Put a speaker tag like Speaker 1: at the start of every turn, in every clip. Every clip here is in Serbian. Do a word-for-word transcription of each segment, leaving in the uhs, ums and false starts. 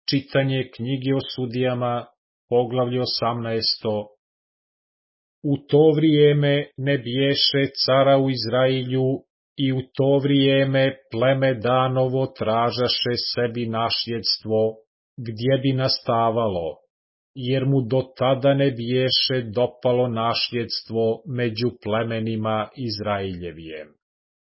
Speaker 1: Čitanje knjige o sudijama, poglavlje osamnaesto. U to vrijeme ne biješe cara u Izrailju i u to vrijeme pleme Danovo tražaše sebi nasljedstvo, gdje bi nastavalo, jer mu do tada ne biješe dopalo nasljedstvo među plemenima Izrailjevijem.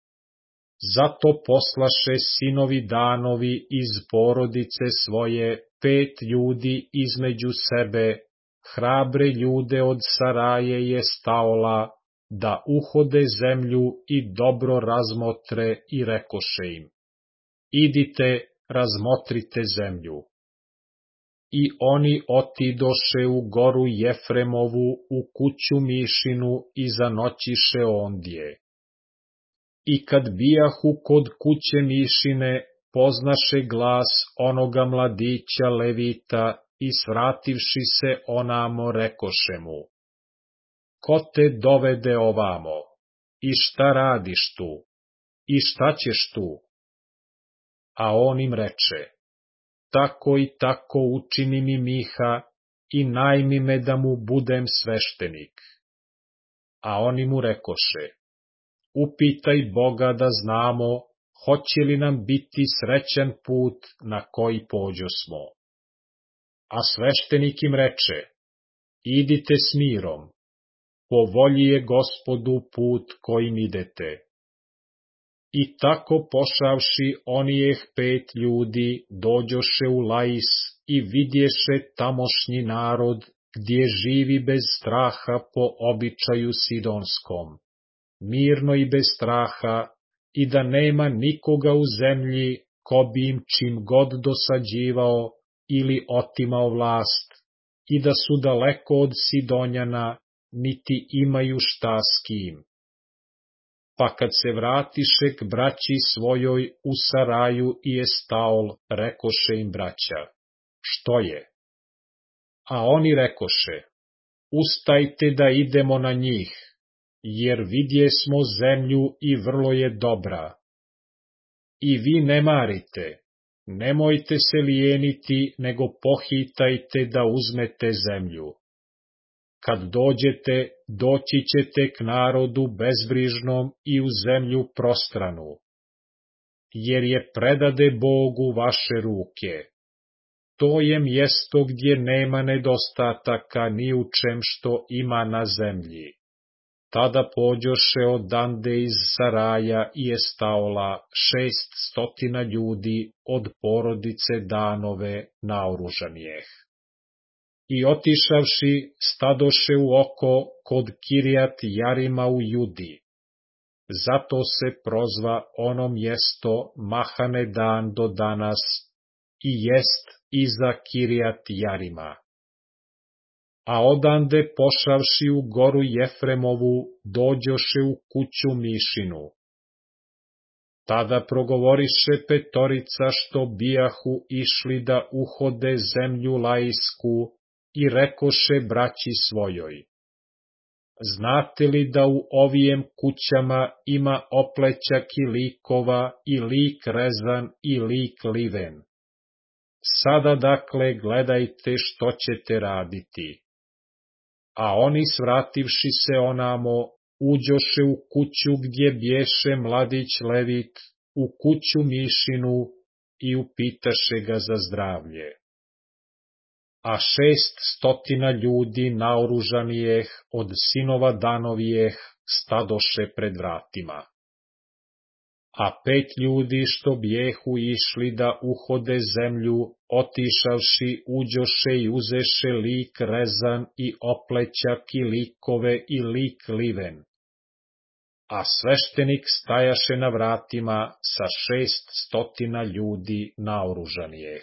Speaker 1: Zato poslaše sinovi Danovi iz porodice svoje pet ljudi između sebe, hrabre ljude od Saraje je Estaola, da uhode zemlju i dobro razmotre i rekoše im: idite, razmotrite zemlju. I oni otidoše u goru Jefremovu u kuću Mišinu i zanoćiše ondje. I kad bijahu kod kuće Mišine, poznaše glas onoga mladića Levita i svrativši se onamo rekoše mu: ko te dovede ovamo? I šta radiš tu? I šta ćeš tu? A on im reče: tako i tako učini mi Miha i najmi me da mu budem sveštenik. A oni mu rekoše: upitaj Boga da znamo, hoće li nam biti srećan put na koji pođosmo. A sveštenik im reče: idite s mirom, po volji je Gospodu put kojim idete. I tako pošavši onijeh pet ljudi, dođoše u Lais i vidješe tamošnji narod, gdje živi bez straha po običaju sidonskom, mirno i bez straha, i da nema nikoga u zemlji ko bi im čim god dosađivao ili otimao vlast, i da su daleko od Sidonjana, niti imaju šta s kim. Pa kad se vratiše k braći svojoj u Saraju i Estaol, rekoše im braća: što je? A oni rekoše: ustajte da idemo na njih, jer vidjesmo zemlju i vrlo je dobra. I vi ne marite, nemojte se lijeniti, nego pohitajte da uzmete zemlju. Kad dođete, doći ćete k narodu bezbrižnom i u zemlju prostranu, jer je predade Bogu vaše ruke. To je mjesto gdje nema nedostataka ni u čem što ima na zemlji. Tada pođoše odande iz Saraja i Estaola šest stotina ljudi od porodice Danove naoružanijeh. I otišavši, stadoše u oko kod Kirjat Jarima u Judi. Zato se prozva ono mjesto Mahane Dan do danas i jest iza Kirjat Jarima. A odande pošavši u goru Jefremovu, dođoše u kuću Mišinu. Tada progovoriše petorica što bijahu išli da uhode zemlju Laisku i rekoše braći svojoj: znate li da u ovijem kućama ima oplećak i likova i lik rezan i lik liven? Sada dakle gledajte što ćete raditi. A oni svrativši se onamo, uđoše u kuću gdje bješe mladić Levit, u kuću Mišinu, i upitaše ga za zdravlje. A šest stotina ljudi naoružanijeh od sinova Danovijeh stadoše pred vratima. A pet ljudi što bijehu išli da uhode zemlju, otišavši uđoše i uzeše lik rezan i oplećak i likove i lik liven. A sveštenik stajaše na vratima sa šest stotina ljudi naoružanijeh.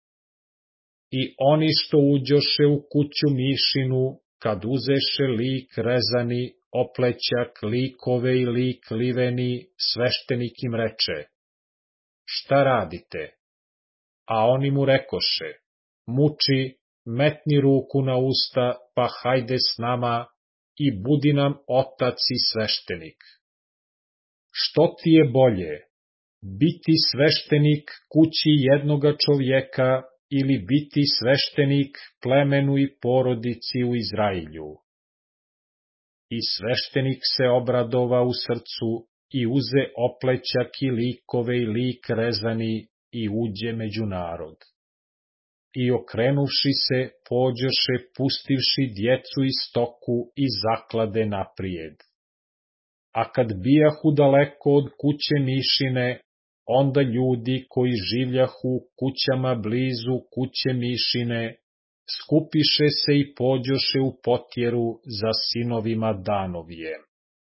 Speaker 1: I oni što uđoše u kuću Mišinu, kad uzeše lik rezani, oplećak, likove i lik liveni, sveštenik im reče: šta radite? A oni mu rekoše: muči, metni ruku na usta, pa hajde s nama i budi nam otac i sveštenik. Što ti je bolje, biti sveštenik kući jednoga čovjeka ili biti sveštenik plemenu i porodici u Izrailju. I sveštenik se obradova u srcu i uze oplećak i likove i lik rezani i uđe među narod. I okrenuvši se, pođoše pustivši djecu i stoku i zaklade naprijed. A kad bijahu daleko od kuće Mišine, onda ljudi koji življahu u kućama blizu kuće Mišine, skupiše se i pođoše u potjeru za sinovima Danovijem.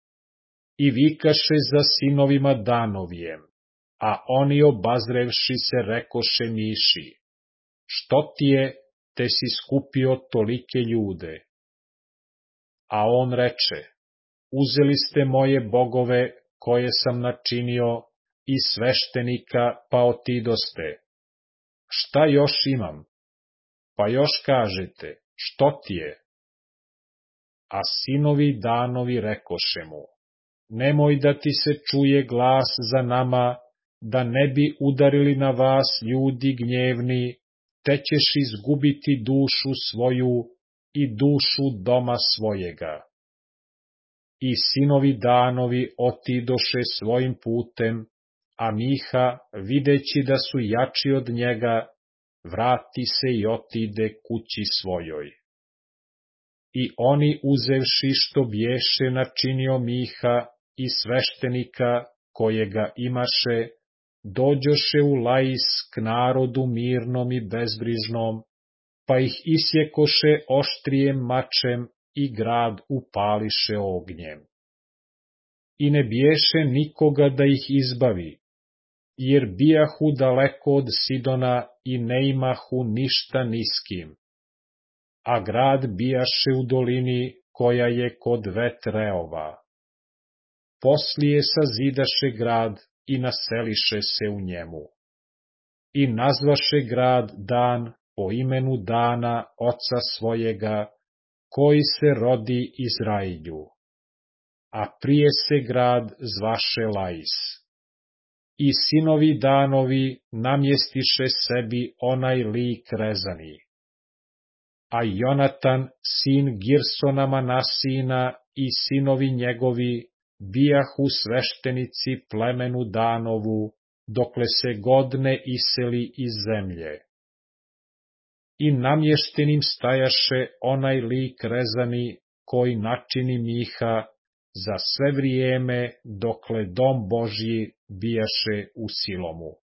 Speaker 1: I vikaše za sinovima Danovijem, a oni obazrevši se rekoše Miši: što ti je, te si skupio tolike ljude? A on reče: uzeli ste moje bogove koje sam načinio i sveštenika, pa otidoste. Šta još imam? Pa još kažete: što ti je? A sinovi Danovi rekoše mu: nemoj da ti se čuje glas za nama, da ne bi udarili na vas ljudi gnjevni, te ćeš izgubiti dušu svoju i dušu doma svojega. I sinovi Danovi otidoše svojim putem, a Miha, videći da su jači od njega, vrati se i otide kući svojoj. I oni, uzevši što bješe načinio Miha i sveštenika kojega imaše, dođoše u Lais k narodu mirnom i bezbrižnom, pa ih isjekoše oštrijem mačem i grad upališe ognjem. I ne bješe nikoga da ih izbavi, jer bijahu daleko od Sidona i ne imahu ništa ni s kim. A grad bijaše u dolini koja je kod Vetreova. Poslije sazidaše grad i naseliše se u njemu. I nazvaše grad Dan po imenu Dana, oca svojega, koji se rodi Izrailju. A prije se grad zvaše Lais. I sinovi Danovi namjestiše sebi onaj lik rezani. A Jonatan, sin Girsona Manasina, i sinovi njegovi bijahu sveštenici plemenu Danovu, dokle se god ne iseli iz zemlje. I namještenim stajaše onaj lik rezani koji načini Miha za sve vrijeme dokle dom Božji bijaše u Silomu.